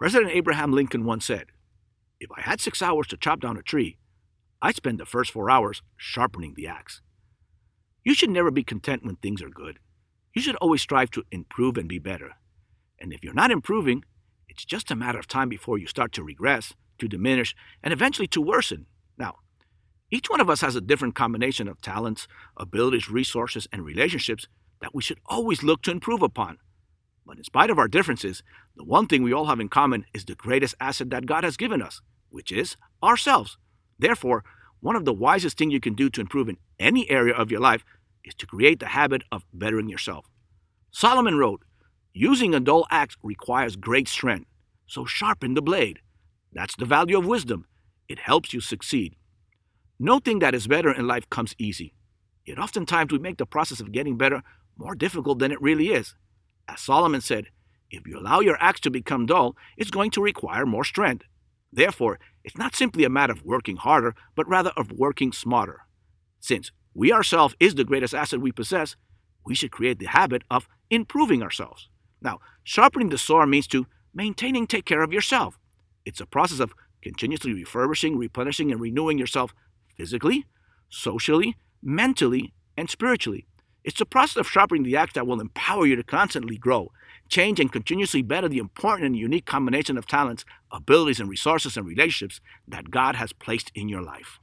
President Abraham Lincoln once said, "If I had 6 hours to chop down a tree, I'd spend the first 4 hours sharpening the axe." You should never be content when things are good. You should always strive to improve and be better. And if you're not improving, it's just a matter of time before you start to regress, to diminish, and eventually to worsen. Now, each one of us has a different combination of talents, abilities, resources, and relationships that we should always look to improve upon. But in spite of our differences, the one thing we all have in common is the greatest asset that God has given us, which is ourselves. Therefore, one of the wisest things you can do to improve in any area of your life is to create the habit of bettering yourself. Solomon wrote, "Using a dull axe requires great strength, so sharpen the blade." That's the value of wisdom. It helps you succeed. No thing that is better in life comes easy. Yet oftentimes we make the process of getting better more difficult than it really is. As Solomon said, if you allow your axe to become dull, it's going to require more strength. Therefore, it's not simply a matter of working harder, but rather of working smarter. Since we ourselves is the greatest asset we possess, we should create the habit of improving ourselves. Now, sharpening the sword means to take care of yourself. It's a process of continuously refurbishing, replenishing, and renewing yourself physically, socially, mentally, and spiritually. It's the process of sharpening the axe that will empower you to constantly grow, change, and continuously better the important and unique combination of talents, abilities, and resources and relationships that God has placed in your life.